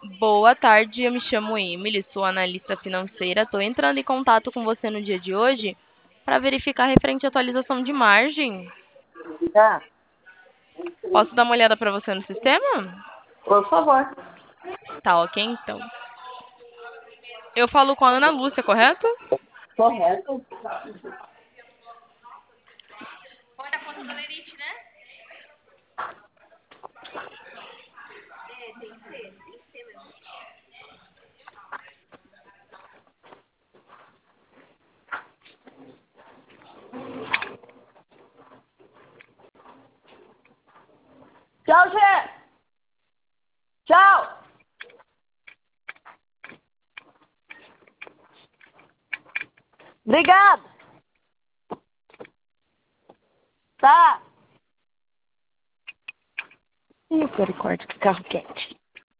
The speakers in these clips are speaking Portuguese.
Boa tarde, eu me chamo Emily, sou analista financeira. Estou entrando em contato com você no dia de hoje para verificar referente à atualização de margem. Tá, Posso dar uma olhada para você no sistema? por favor. Tá, ok, então. Eu falo com a Ana Lúcia, correto? Correto. Tchau, Gê. Tchau. Obrigado. Tá. Misericórdia, que carro quente.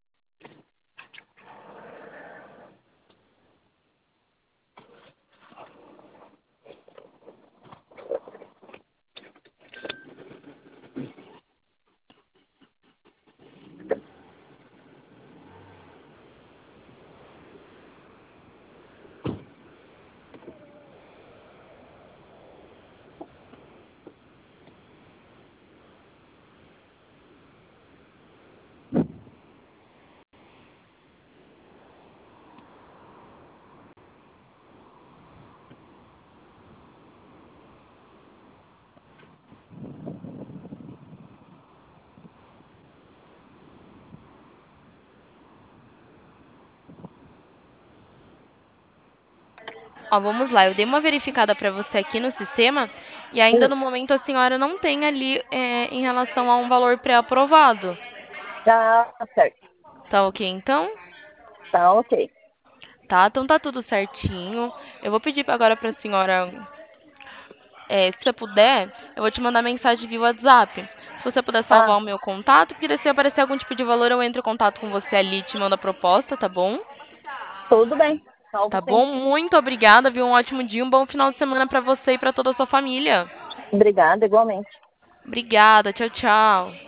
Ó, vamos lá, eu dei uma verificada para você aqui no sistema e ainda no momento a senhora não tem ali em relação a um valor pré-aprovado. Tá certo. Tá ok, então? Tá ok. Tá, então tá tudo certinho. Eu vou pedir agora para a senhora, se você puder, eu vou te mandar mensagem via WhatsApp. Se você puder salvar Ah, o meu contato, porque se aparecer algum tipo de valor, eu entro em contato com você ali e te mando a proposta, tá bom? tudo bem. Tá Salvo sim. bom? Muito obrigada, viu? Um ótimo dia, um bom final de semana para você e para toda a sua família. Obrigada, igualmente. Obrigada, tchau, tchau.